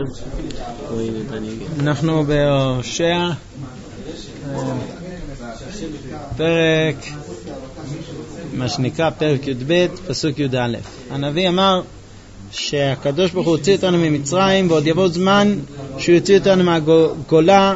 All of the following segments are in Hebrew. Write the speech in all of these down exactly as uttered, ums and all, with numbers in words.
אנחנו בהושע פרק, מה שנקרא פרק י' ב' פסוק י' א'. הנביא אמר שהקדוש ברוך הוא הוציא אותנו ממצרים, ועוד יבוא זמן שהוא יוציא אותנו מהגולה,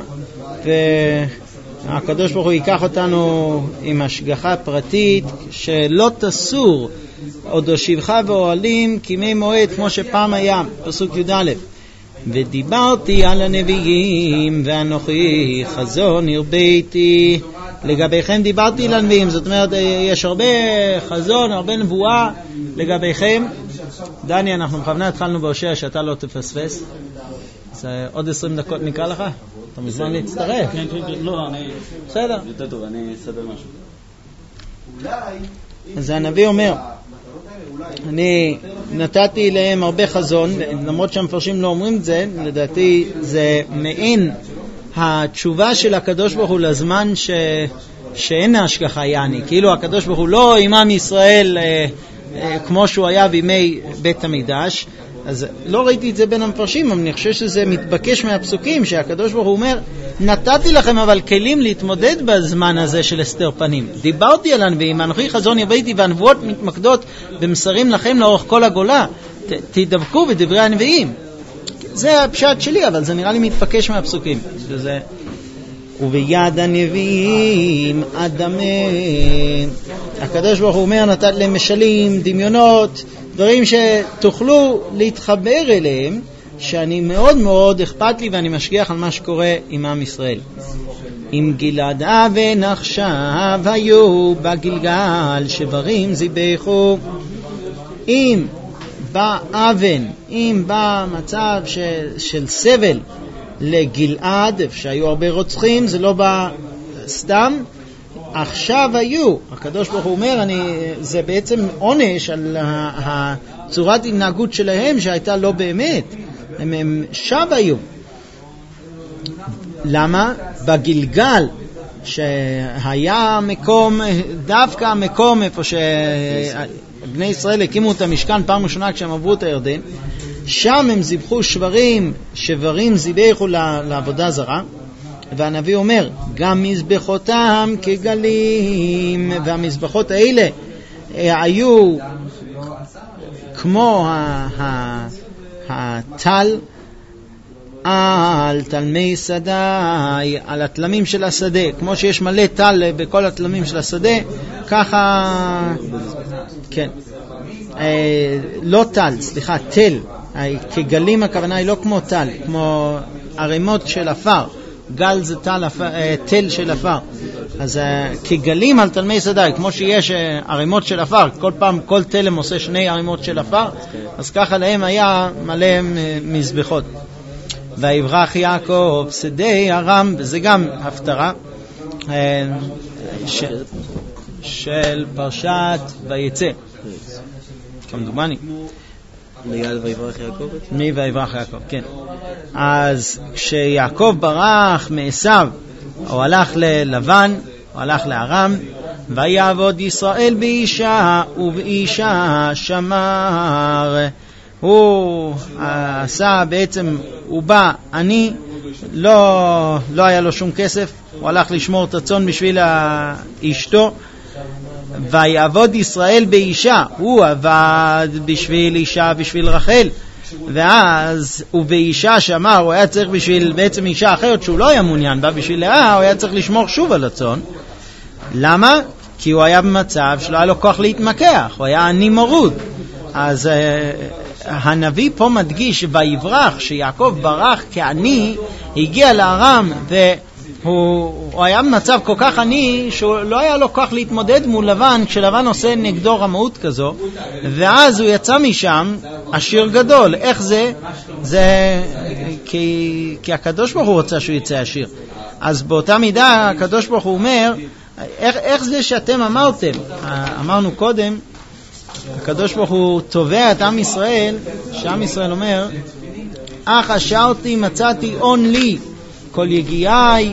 והקדוש ברוך הוא ייקח אותנו עם השגחה פרטית שלא תסור עוד הושיבך באוהלים כימי מועד, כמו שפעם היה. פסוק י' א'. ודיברתי על הנביאים ואנוכי חזון הרביתי. לגביכם דיברתי לנביאים, זאת אומרת יש הרבה חזון, הרבה נבואה לגביכם. דני, אנחנו בכוונה התחלנו בהושע שאתה לא תפספס, אז עוד עשרים דקות נקרא לך, אתה מוזמן להצטרף. כן, כן, לא, אני... בסדר. יותר טוב, אני אסדר משהו. אז הנביא אומר, אני נתתי להם הרבה חזון, למרות שהמפרשים לא אומרים את זה, לדעתי זה מעין התשובה של הקדוש ברוך הוא לזמן ש... שאין ההשגחה יעני, כאילו הקדוש ברוך הוא לא אימם ישראל אה, אה, כמו שהוא היה בימי בית המקדש. אז לא ראיתי את זה בין המפרשים, אבל אני חושב שזה מתבקש מהפסוקים שהקדוש ברוך הוא אומר, נתתי לכם אבל כלים להתמודד בזמן הזה של הסתר פנים. דיברתי על הנביאים, אנוכי חזון הרביתי, והנבואות מתמקדות במסרים לכם לאורך כל הגולה. ת, תדבקו בדברי הנביאים. זה הפשט שלי, אבל זה נראה לי מתבקש מהפסוקים. שזה... וביד הנביאים אדמה. הקדוש ברוך הוא אומר, נתת להם משלים, דמיונות, דברים שתוכלו להתחבר אליהם, שאני מאוד מאוד אכפת לי ואני משגיח על מה שקורה עם עם ישראל. אם גלעד אבן עכשיו היו בגלגל שברים זיבחו. אם בא אבן, אם בא מצב של, של סבל לגלעד, שהיו הרבה רוצחים, זה לא בא סתם. עכשיו היו, הקדוש ברוך הוא אומר, אני, זה בעצם עונש על הצורת התנהגות שלהם שהייתה לא באמת. הם, הם שב היו. למה? בגלגל שהיה מקום, דווקא המקום איפה שבני ישראל הקימו את המשכן פעם ראשונה כשהם עברו את הירדן, שם הם זיבחו שברים, שברים זיבחו לעבודה זרה. והנביא אומר, גם מזבחותם כגלים, והמזבחות האלה היו כמו הטל על תלמי שדה, על התלמים של השדה, כמו שיש מלא טל בכל התלמים של השדה, ככה, כן, לא טל, סליחה, תל, כגלים הכוונה היא לא כמו טל, כמו ערימות של אפר. גל זה תל, תל של אפר. אז כגלים על תלמי שדה, כמו שיש ערימות של אפר, כל פעם כל תלם עושה שני ערימות של אפר, אז ככה להם היה מלא מזבחות. ויברח יעקב שדה ארם, וזה גם הפטרה של, של פרשת ויצא, כמדומני. ליד ויברח יעקב? מי ויברח יעקב, כן. אז כשיעקב ברח מעשיו, הוא הלך ללבן, הוא הלך לארם, ויעבוד ישראל באישה ובאישה שמר. הוא עשה בעצם, הוא בא, אני, לא, לא היה לו שום כסף, הוא הלך לשמור את הצאן בשביל אשתו, ויעבוד ישראל באישה, הוא עבד בשביל אישה, בשביל רחל, ואז הוא באישה שמר, הוא היה צריך בשביל בעצם אישה אחרת שהוא לא היה מעוניין בה, בשביל לאה הוא היה צריך לשמור שוב על הצאן. למה? כי הוא היה במצב שלא היה לו כוח להתמקח, הוא היה עני מרוד. אז uh, הנביא פה מדגיש ויברח, שיעקב ברח כעני, הגיע לארם והוא הוא היה במצב כל כך עני שהוא לא היה לו כוח להתמודד מול לבן, כשלבן עושה נגדו רמאות כזו, ואז הוא יצא משם עשיר גדול. איך זה? זה כי, כי הקדוש ברוך הוא רוצה שהוא יצא עשיר. אז באותה מידה הקדוש ברוך הוא אומר, איך, איך זה שאתם אמרתם, אמרנו קודם, הקדוש ברוך הוא תובע את עם ישראל, שעם ישראל אומר, אך אשרתי מצאתי און לי, כל יגיעי.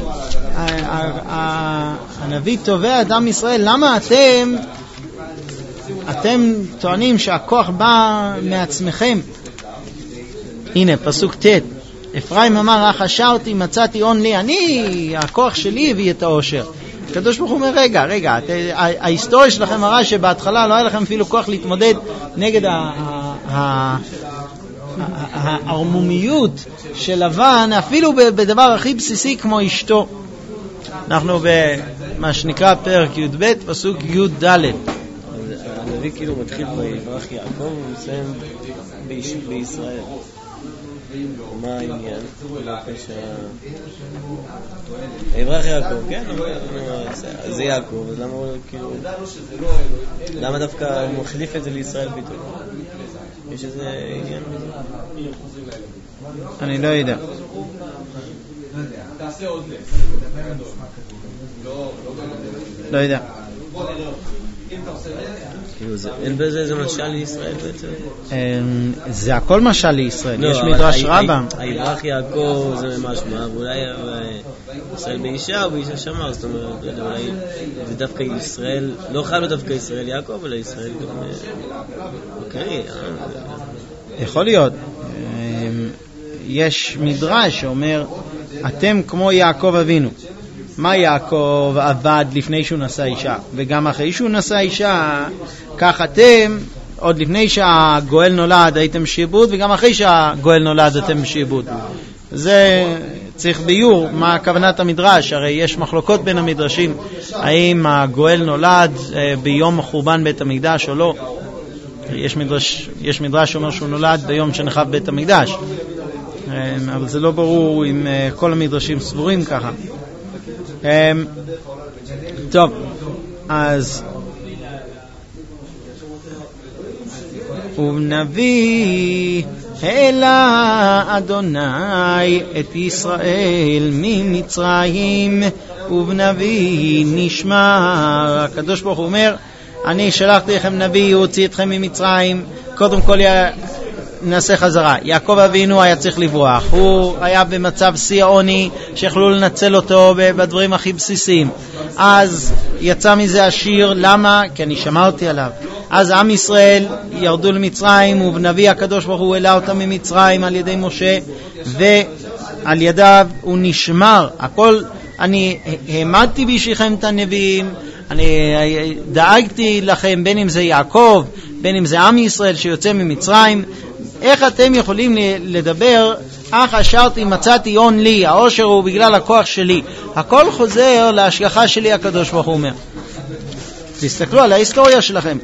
הנביא תובע את עם ישראל, למה אתם אתם טוענים שהכוח בא מעצמכם? הנה פסוק ת', אפרים אמר, אך אשרתי, מצאתי הון לי, אני, הכוח שלי הביא את האושר. הקדוש ברוך הוא אומר, רגע, רגע, ההיסטוריה שלכם מראה שבהתחלה לא היה לכם אפילו כוח להתמודד נגד הערמומיות של לבן, אפילו בדבר הכי בסיסי כמו אשתו. אנחנו במה שנקרא פרק י' ב' פסוק י' ד'. הנביא כאילו מתחיל ביברך יעקב ומסיים בישראל. מה העניין? יברך יעקב, כן? זה יעקב, אז למה הוא כאילו... למה דווקא הוא מחליף את זה לישראל פתאום? יש איזה עניין? אני לא יודע. לא יודע. אין בזה איזה משל לישראל בעצם? זה הכל משל לישראל, יש מדרש רבא. היברך יעקב זה משמע, ואולי ישראל באישה או באישה שמר, זאת אומרת, אולי זה דווקא ישראל, לא חייב דווקא ישראל יעקב, אלא ישראל גם... אוקיי. יכול להיות. יש מדרש שאומר, אתם כמו יעקב אבינו. מה יעקב עבד לפני שהוא נשא אישה, וגם אחרי שהוא נשא אישה, כך אתם, עוד לפני שהגואל נולד הייתם שיבוד, וגם אחרי שהגואל נולד אתם שיבוד. זה צריך ביור, מה כוונת המדרש, הרי יש מחלוקות בין המדרשים, האם הגואל נולד ביום חורבן בית המקדש או לא. יש מדרש, יש מדרש שאומר שהוא נולד ביום שנחרב בית המקדש, אבל זה לא ברור אם כל המדרשים סבורים ככה. טוב, אז ונביא העלה אדוני את ישראל ממצרים, ובנביא נשמע. הקדוש ברוך הוא אומר, אני שלחתי לכם נביא, הוא הוציא אתכם ממצרים. קודם כל נעשה חזרה. יעקב אבינו היה צריך לברוח, הוא היה במצב שיא העוני שיכלו לנצל אותו בדברים הכי בסיסיים, אז יצא מזה השיר. למה? כי אני שמרתי עליו. אז עם ישראל ירדו למצרים, ובנביא הקדוש ברוך הוא העלה אותם ממצרים על ידי משה, ועל ידיו הוא נשמר. הכל, אני העמדתי בשבילכם את הנביאים, אני דאגתי לכם, בין אם זה יעקב, בין אם זה עם ישראל שיוצא ממצרים. איך אתם יכולים לדבר, אך אשרתי מצאתי הון לי, העושר הוא בגלל הכוח שלי. הכל חוזר להשגחה שלי, הקדוש ברוך הוא אומר. תסתכלו על ההיסטוריה שלכם.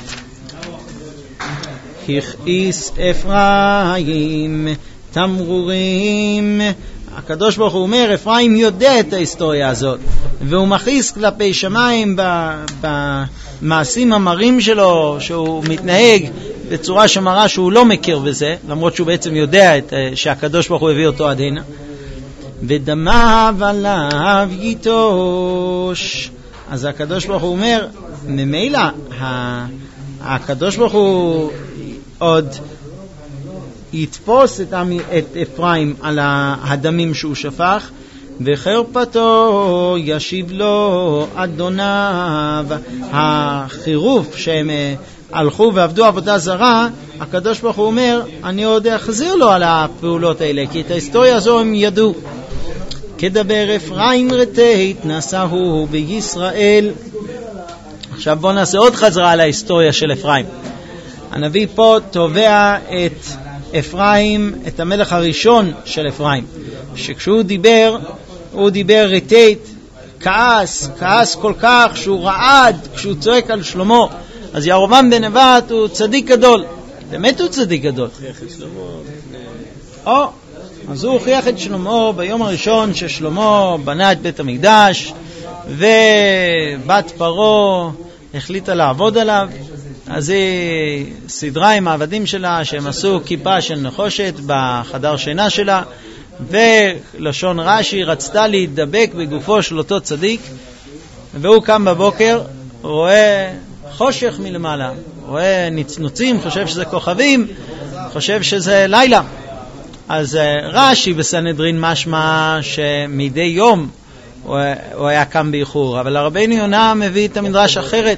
הכעיס אפרים תמרורים. הקדוש ברוך הוא אומר, אפרים יודע את ההיסטוריה הזאת, והוא מכעיס כלפי שמיים במעשים המרים שלו, שהוא מתנהג בצורה שמראה שהוא לא מכיר בזה, למרות שהוא בעצם יודע את, שהקדוש ברוך הוא הביא אותו עד הנה. ודמיו עליו ייטוש. אז הקדוש ברוך הוא אומר, ממילא הקדוש ברוך הוא עוד יתפוס את, את אפרים על הדמים שהוא שפך, וחרפתו ישיב לו אדוניו. החירוף שהם הלכו ועבדו עבודה זרה, הקדוש ברוך הוא אומר, אני עוד אחזיר לו על הפעולות האלה, כי את ההיסטוריה הזו הם ידעו. כדבר אפרים רטית נשאו בישראל. עכשיו בוא נעשה עוד חזרה על ההיסטוריה של אפרים. הנביא פה תובע את אפרים, את המלך הראשון של אפרים, שכשהוא דיבר, הוא דיבר רטית, כעס, כעס כל כך שהוא רעד כשהוא צועק על שלמה. אז ירבעם בן נבט הוא צדיק גדול, באמת הוא צדיק גדול. או, אז הוא הוכיח את שלמה ביום הראשון ששלמה בנה את בית המקדש, ובת פרעה החליטה לעבוד עליו. אז היא סדרה עם העבדים שלה שהם עשו כיפה של נחושת בחדר שינה שלה, ולשון רש"י רצתה להתדבק בגופו של אותו צדיק, והוא קם בבוקר, רואה חושך מלמעלה, רואה נצנוצים, חושב שזה כוכבים, חושב שזה לילה. אז רש"י בסנהדרין משמע שמדי יום הוא היה קם באיחור, אבל הרבנו יונה מביא את המדרש אחרת,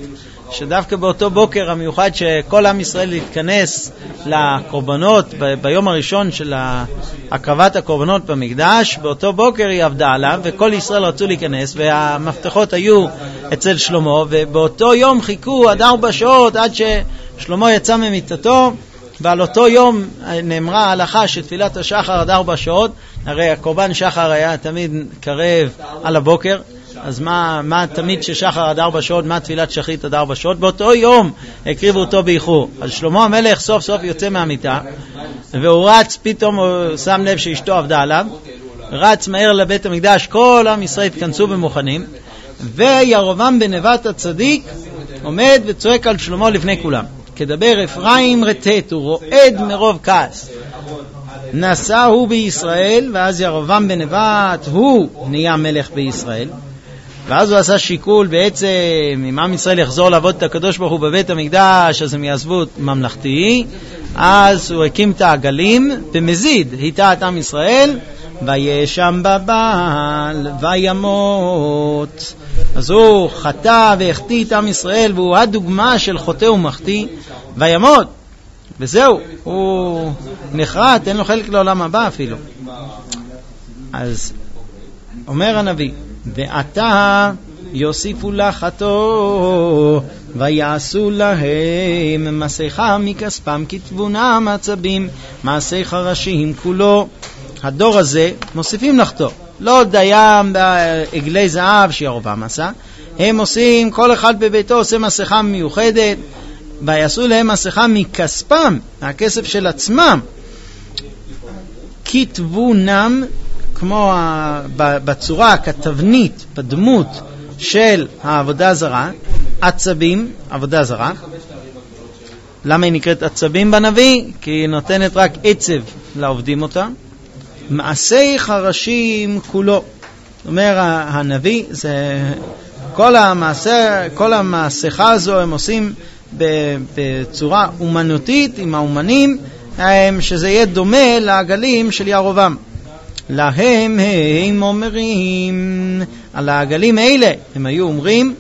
שדווקא באותו בוקר המיוחד שכל עם ישראל להתכנס לקורבנות, ב- ביום הראשון של הקרבת הקורבנות במקדש, באותו בוקר היא עבדה עליו, וכל ישראל רצו להיכנס, והמפתחות היו אצל שלמה, ובאותו יום חיכו עד ארבע שעות, עד ששלמה יצא ממיטתו, ועל אותו יום נאמרה ההלכה שתפילת השחר עד ארבע שעות, הרי הקורבן שחר היה תמיד קרב על הבוקר, אז מה, מה תמיד ששחר עד ארבע שעות, מה תפילת שחרית עד ארבע שעות? באותו יום הקריבו אותו באיחור. אז שלמה המלך סוף סוף יוצא מהמיטה, והוא רץ, פתאום הוא שם לב שאשתו עבדה עליו, רץ מהר לבית המקדש, כל עם ישראל התכנסו ומוכנים, וירובעם בן נבט הצדיק עומד וצועק על שלמה לפני כולם. כדבר אפרים רטט, הוא רועד מרוב כעס. נשא הוא בישראל, ואז ירובעם בן נבט הוא נהיה מלך בישראל. ואז הוא עשה שיקול, בעצם אם עם ישראל יחזור לעבוד את הקדוש ברוך הוא בבית המקדש, אז הם יעזבו ממלכתי. אז הוא הקים את העגלים במזיד, היטה את עם ישראל, וישם בבעל וימות. אז הוא חטא והחטיא את עם ישראל, והוא הדוגמה של חוטא ומחטיא, וימות. וזהו, הוא נחרט, אין לו חלק לעולם הבא אפילו. אז אומר הנביא, ועתה יוסיפו לחתו ויעשו להם מסכה מכספם כתבונם עצבים מעשי חרשים כולו. הדור הזה מוסיפים לחתו, לא דיים בעגלי זהב שירובעם עשה, הם עושים, כל אחד בביתו עושה מסכה מיוחדת, ויעשו להם מסכה מכספם, מהכסף של עצמם, כתבונם, כמו בצורה, כתבנית, בדמות של העבודה זרה, עצבים, עבודה זרה. למה היא נקראת עצבים בנביא? כי היא נותנת רק עצב לעובדים אותה. מעשי חרשים כולו. אומר הנביא, זה כל המעשה, כל המעשיכה הזו הם עושים בצורה אומנותית עם האומנים, שזה יהיה דומה לעגלים של ירובעם. להם הם אומרים, על העגלים האלה הם היו אומרים,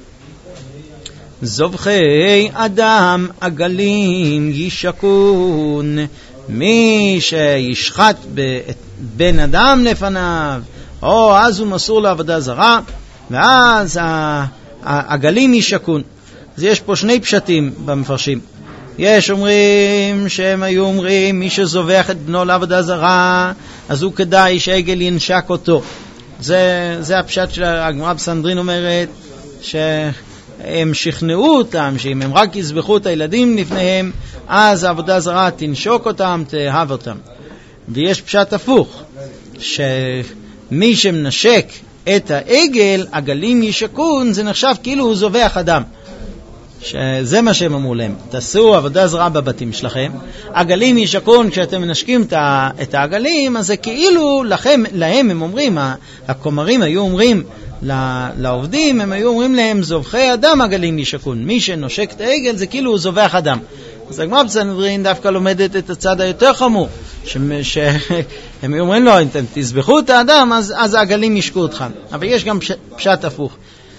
זובחי אדם עגלים ישקון, מי שישחט בן אדם לפניו, או אז הוא מסור לעבודה זרה, ואז העגלים ישקון. אז יש פה שני פשטים במפרשים. יש אומרים שהם היו אומרים מי שזובח את בנו לעבודה זרה, אז הוא כדאי שהעגל ינשק אותו. זה, זה הפשט של הגמרא בסנהדרין, אומרת שהם שכנעו אותם שאם הם רק יזבחו את הילדים לפניהם, אז העבודה זרה תנשוק אותם, תאהב אותם. ויש פשט הפוך, שמי שמנשק את העגל, עגלים ישקון, זה נחשב כאילו הוא זובח אדם. שזה מה שהם אמרו להם, תעשו עבודה זרה בבתים שלכם, עגלים ישקון, כשאתם מנשקים את העגלים, אז זה כאילו לכם, להם הם אומרים, הכומרים היו אומרים לעובדים, הם היו אומרים להם, זובחי אדם עגלים ישקון, מי שנושק את העגל זה כאילו הוא זובח אדם. אז הגמרא בסנהדרין דווקא לומדת את הצד היותר חמור, שהם אומרים לו, אם אתם תזבחו את האדם, אז, אז העגלים ישקו אותך. אבל יש גם פש, פשט הפוך.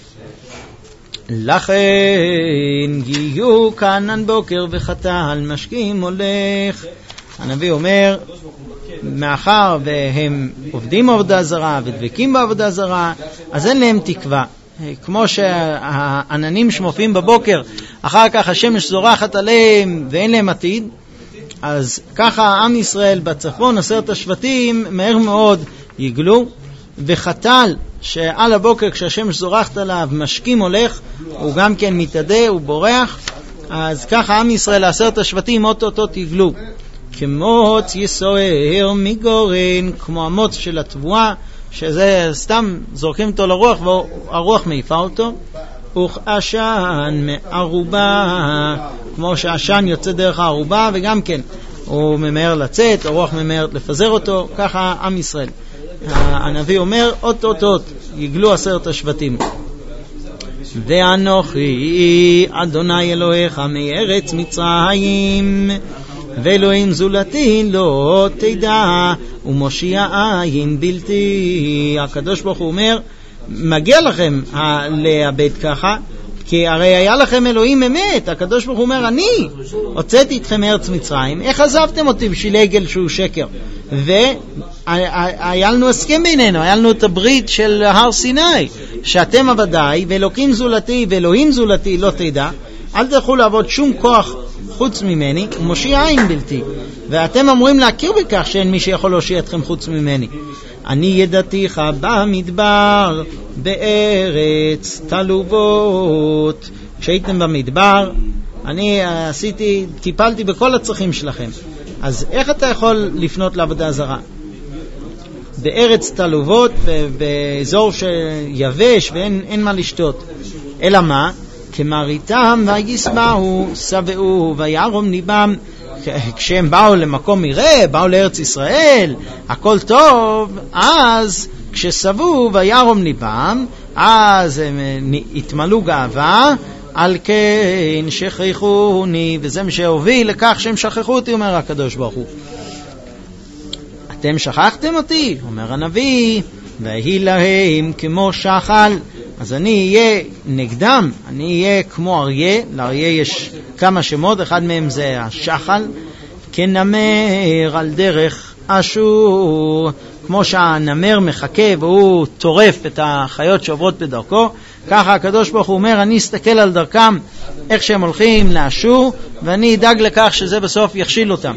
לכן יהיו כענן בוקר וחטא על משקים הולך. הנביא אומר, מאחר והם עובדים עבודה זרה ודבקים בעבודה זרה, אז אין להם תקווה. כמו שהעננים שמופיעים בבוקר, אחר כך השמש זורחת עליהם ואין להם עתיד, אז ככה עם ישראל בצפון, עשרת השבטים, מהר מאוד יגלו, וחתל שעל הבוקר כשהשמש זורחת עליו משקים הולך, הוא גם כן מתעדה, הוא בורח, אז ככה עם ישראל עשרת השבטים אוטוטוט יגלו. כמוץ יסוער מגורן, כמו המוץ של התבואה, שזה סתם זורקים אותו לרוח והרוח מעיפה אותו. וכעשן מערובה, כמו שעשן יוצא דרך הערובה, וגם כן הוא ממהר לצאת, הרוח ממהרת לפזר אותו, ככה עם ישראל. הנביא אומר, אות אות אות יגלו עשרת השבטים. ואנוכי אדוני אלוהיך מארץ מצרים, ואלוהים זולתי לא תדע, ומושיע עין בלתי. הקדוש ברוך הוא אומר, מגיע לכם לאבד ככה, כי הרי היה לכם אלוהים אמת, הקדוש ברוך הוא אומר, אני הוצאתי אתכם מארץ מצרים, איך עזבתם אותי בשביל עגל שהוא שקר? והיה לנו הסכם בינינו, היה לנו את הברית של הר סיני, שאתם עבדיי, ואלוקים זולתי ואלוהים זולתי לא תדע, אל תלכו לעבוד שום כוח חוץ ממני, ומושיע עין בלתי. ואתם אמורים להכיר בכך שאין מי שיכול להושיע אתכם חוץ ממני. אני ידעתיך במדבר, בארץ תלובות. כשהייתם במדבר, אני עשיתי, טיפלתי בכל הצרכים שלכם. אז איך אתה יכול לפנות לעבודה זרה? בארץ תלובות, באזור שיבש ואין אין מה לשתות. אלא מה? כמריתם ויסבהו, שבעו וירום ליבם. כשהם באו למקום מראה, באו לארץ ישראל, הכל טוב, אז כששבו וירום ליבם, אז הם התמלאו גאווה, על כן שכחוני, וזה מה שהוביל לכך שהם שכחו אותי, אומר הקדוש ברוך הוא. אתם שכחתם אותי, אומר הנביא, והיא להם כמו שחל. אז אני אהיה נגדם, אני אהיה כמו אריה, לאריה יש כמה שמות, אחד מהם זה השחל, כנמר על דרך אשור, כמו שהנמר מחכה והוא טורף את החיות שעוברות בדרכו, ככה הקדוש ברוך הוא אומר, אני אסתכל על דרכם, איך שהם הולכים לאשור, ואני אדאג לכך שזה בסוף יכשיל אותם.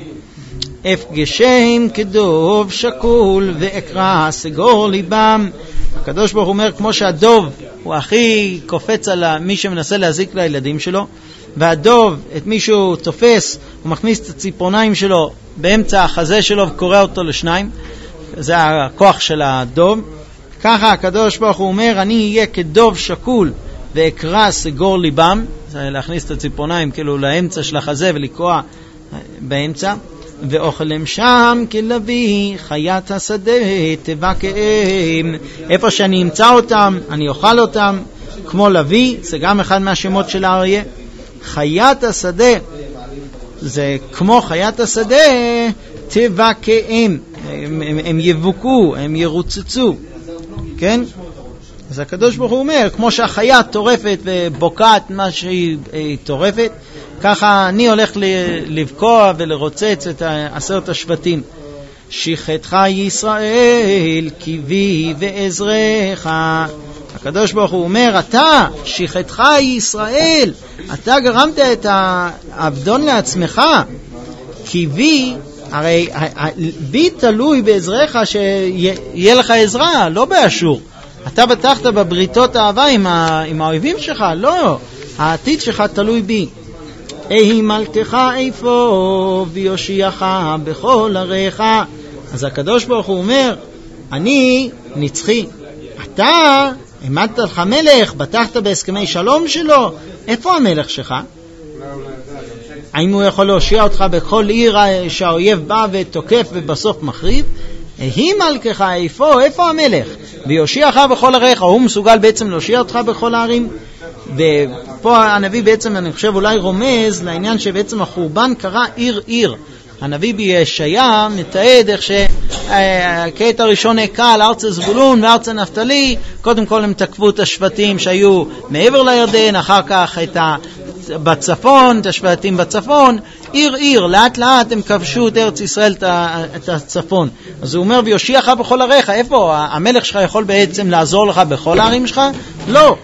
אפגשם כדוב שקול ואקרא סגור ליבם. הקדוש ברוך הוא אומר, כמו שהדוב הוא הכי קופץ על מי שמנסה להזיק לילדים שלו, והדוב, את מי שהוא תופס, הוא מכניס את הציפורניים שלו באמצע החזה שלו וקורא אותו לשניים, זה הכוח של הדוב. ככה הקדוש ברוך הוא אומר, אני אהיה כדוב שקול ואקרא סגור ליבם, זה להכניס את הציפורניים כאילו לאמצע של החזה ולקרוא באמצע, ואוכלם שם כלבי חיית השדה תבקעם. איפה שאני אמצא אותם אני אוכל אותם, כמו לוי, זה גם אחד מהשמות של האריה. חיית השדה זה כמו חיית השדה, תבקעם, הם, הם, הם יבוקו, הם ירוצצו, כן? אז הקדוש ברוך הוא אומר, כמו שהחיה טורפת ובוקעת מה שהיא טורפת, ככה אני הולך לבקוע ולרוצץ את עשרת השבטים. שכתך ישראל קיבי ועזרך. הקדוש ברוך הוא אומר, אתה שכתך ישראל, אתה גרמת את העבדון לעצמך. קיבי, הרי בי תלוי בעזרך שיהיה לך עזרה, לא באשור. אתה בטחת בבריתות אהבה עם, ה... עם האויבים שלך, לא, העתיד שלך תלוי בי. אהי מלכך איפה ויושיעך בכל עריך. אז הקדוש ברוך הוא אומר, אני נצחי, אתה עמדת לך מלך, בטחת בהסכמי שלום שלו, איפה המלך שלך? האם הוא יכול להושיע אותך בכל עיר שהאויב בא ותוקף ובסוף מחריב? היא מלכך איפה, איפה המלך? ויושיעך בכל עריך, הוא מסוגל בעצם להושיע אותך בכל הערים? ופה הנביא בעצם, אני חושב, אולי רומז לעניין שבעצם החורבן קרה עיר עיר. הנביא בישעיה מתעד איך שהקטע הראשון נקע על ארץ זבולון וארץ נפתלי, קודם כל הם תקפו את השבטים שהיו מעבר לירדן, אחר כך את ה... בצפון, את השבטים בצפון, עיר עיר, לאט לאט הם כבשו את ארץ ישראל, את הצפון. אז הוא אומר, ויושיעך בכל עריך, איפה המלך שלך יכול בעצם לעזור לך בכל הערים שלך? לא.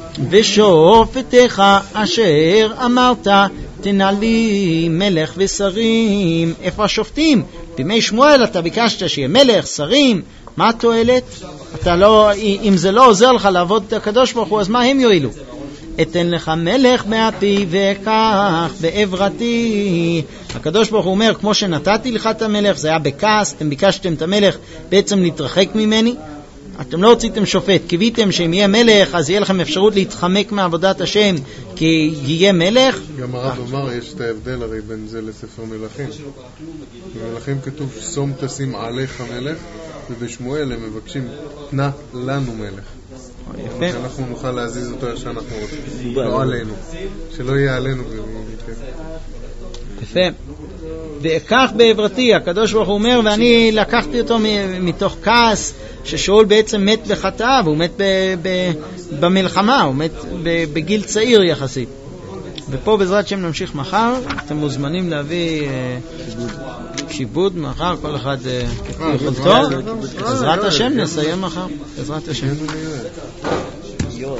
ושופטיך אשר אמרת תנה לי מלך ושרים. איפה השופטים? בימי שמואל אתה ביקשת שיהיה מלך, שרים, מה התועלת? אתה לא, אם זה לא עוזר לך לעבוד את הקדוש ברוך הוא, אז מה הם יועילו? אתן לך מלך מאפי וכך בעברתי. הקדוש ברוך הוא אומר, כמו שנתתי לך את המלך, זה היה בכעס, אתם ביקשתם את המלך בעצם להתרחק ממני, אתם לא רציתם שופט, קיוויתם שאם יהיה מלך אז יהיה לכם אפשרות להתחמק מעבודת השם כי יהיה מלך. גם הרב אמר, יש את ההבדל הרי בין זה לספר מלכים. במלכים כתוב שום תשים עליך מלך, ובשמואל הם מבקשים תנה לנו מלך, שאנחנו נוכל להזיז אותו איך שאנחנו רוצים, לא עלינו, שלא יהיה עלינו. יפה. ואקח בעברתי, הקדוש ברוך הוא אומר, ואני לקחתי אותו מתוך כעס, ששאול בעצם מת בחטאיו, הוא מת ב- ב- במלחמה, הוא מת ב- בגיל צעיר יחסית. ופה בעזרת שם נמשיך מחר, אתם מוזמנים להביא כיבוד מחר, כל אחד כפי יכולתו. בעזרת השם נסיים מחר, בעזרת השם.